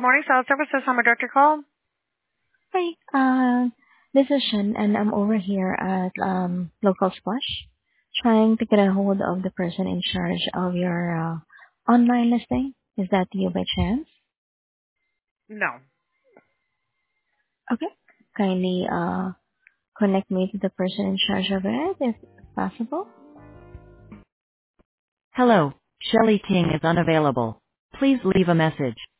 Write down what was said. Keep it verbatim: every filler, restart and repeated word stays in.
Good morning, Sales Services. I'm a director call. Hi, uh, this is Shen, and I'm over here at um, Local Splash, trying to get a hold of the person in charge of your uh, online listing. Is that you by chance? No. Okay. Kindly uh, connect me to the person in charge of it, if possible. Hello, Shelley King is unavailable. Please leave a message.